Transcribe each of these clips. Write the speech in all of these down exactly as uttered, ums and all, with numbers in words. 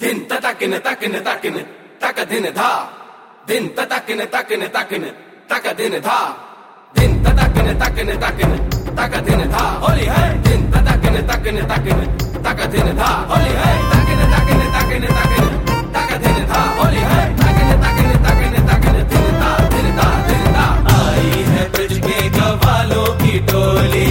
दिन तकिन तकिन तकिन तक दिन धा दिन तकिन तकिन तकिन तक दिन धा दिन तकिन तकिन तकिन तक दिन धा होली है दिन तकिन तकिन तकिन तक दिन धा होली है तकिन तकिन तकिन तकिन तक दिन धा होली है तकिन तकिन तकिन तकिन दिन धा दिन धा दिन धा आई है ब्रिज के गवालों की टोली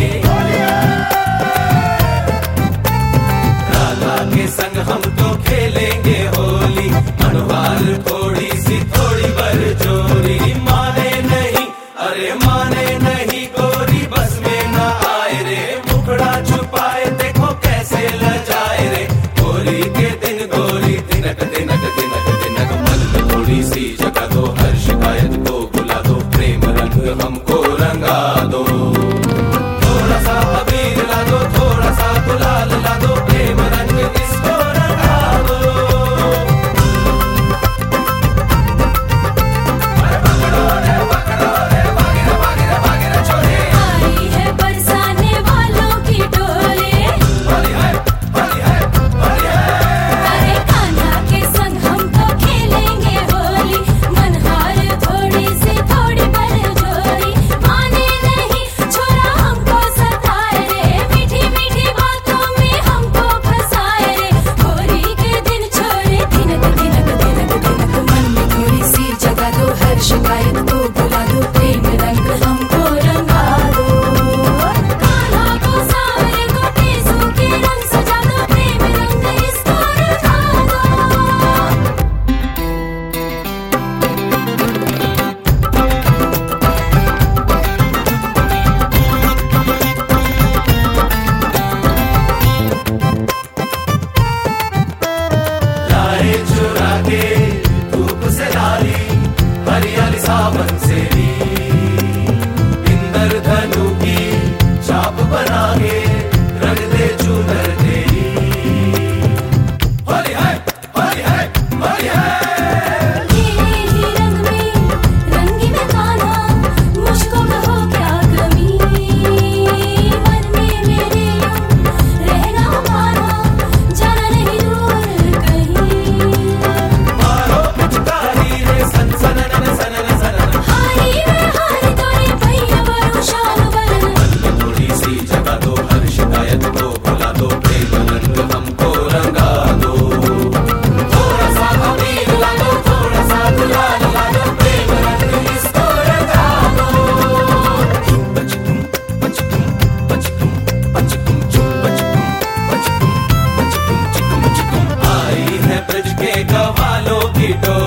राधा के संग हम तो खेलेंगे होली मनोहार थोड़ी सी थोड़ी बरजोरी माने नहीं अरे माने नहीं गोरी बस में ना आए रे मुखड़ा छुपाए देखो कैसे लजाए रे गोरी के दिन गोरी दिनक दिनक दिनक दिनक मन में थोड़ी सी जगह दो हर शिकायत को भुला दो प्रेम रंग हमको रंगा दो थोड़ा सा अबीर ला दो थोड़ा सा गुलाल ला दो प्रेम रंग इसको रंगा दो शिकायत को भुला दो प्रेम रंग हमको रंगा दो कान्हा को सावरे को टेसू के रंग सजा दो प्रेम रंग इसको रंगा दो लाए चुरा के धूप से लाली हरियाली सावन से ली इंद्र धनु की छाप बना के रंग दे चूनर तेरी होली है होली है होली है तेरे ही रंग में रंगी में कान्हा मुझको कहो क्या कमी मन में मेरे रहना कान्हा जाना नहीं दूर कहीं मारो पिचकारी रे सन सन शिकायत को भुला दो प्रेम रंग हमको रंगा दो थोड़ा सा अबीर ला दो थोड़ा सा गुलाल ला दो प्रेम रंग इसको रंगा दो पचकुम पचकुम पचकुम पचकुम चुम पचकुम पचकुम पचकुम चिकुम चिकुम आई है ब्रज के गवालों की टोली